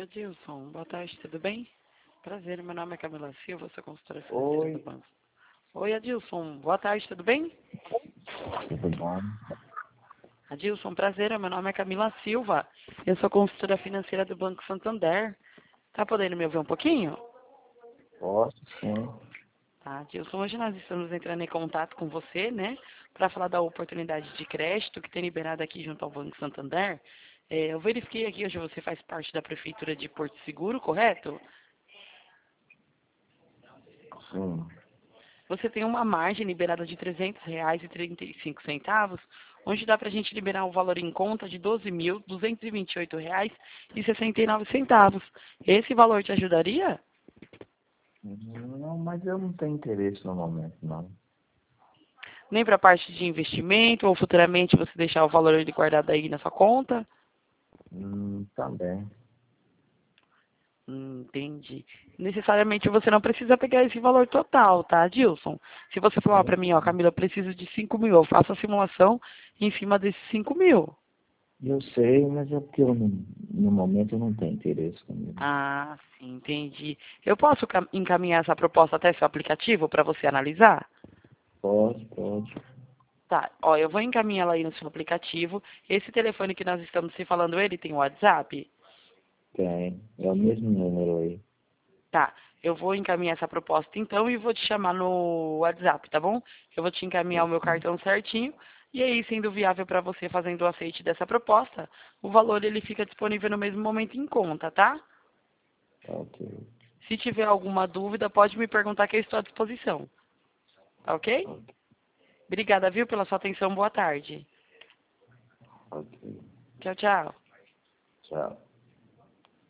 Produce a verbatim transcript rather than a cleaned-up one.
Adilson, boa tarde, tudo bem? Prazer, meu nome é Camila Silva, sou consultora financeira do Oi, banco. Oi, Adilson, boa tarde, tudo bem? tudo bom? Adilson, prazer, meu nome é Camila Silva, eu sou consultora financeira do Banco Santander. Tá podendo me ouvir um pouquinho? Posso, sim. Tá, Adilson, hoje nós estamos entrando em contato com você, né, para falar da oportunidade de crédito que tem liberado aqui junto ao Banco Santander. É, eu verifiquei aqui, hoje você faz parte da Prefeitura de Porto Seguro, correto? Sim. Você tem uma margem liberada de trezentos reais e trinta e cinco centavos, onde dá para a gente liberar um valor em conta de doze mil duzentos e vinte e oito reais e sessenta e nove centavos. Esse valor te ajudaria? Não, mas eu não tenho interesse no momento, não. Nem para a parte de investimento ou futuramente você deixar o valor ali guardado aí na sua conta? Hum, também. Hum, entendi. Necessariamente você não precisa pegar esse valor total, tá, Dilson? Se você falar para Sim, mim, ó, sim. Camila, eu preciso de cinco mil, eu faço a simulação em cima desses cinco mil. Eu sei, mas é porque eu não, no momento eu não tenho interesse comigo. Ah, sim, entendi. Eu posso cam- encaminhar essa proposta até seu aplicativo para você analisar? Pode, pode. Tá, ó, eu vou encaminhar ela aí no seu aplicativo. Esse telefone que nós estamos se falando, ele tem WhatsApp? Tem. É o mesmo número aí. Tá, eu vou encaminhar essa proposta então e vou te chamar no WhatsApp, tá bom? Eu vou te encaminhar o meu Sim. cartão certinho. E aí, sendo viável para você fazendo o aceite dessa proposta, o valor ele fica disponível no mesmo momento em conta, tá? Tá ok. Se tiver alguma dúvida, pode me perguntar que eu estou à disposição, tá ok? Ok. Obrigada, viu, pela sua atenção. Boa tarde. Ok. Tchau, tchau. Tchau.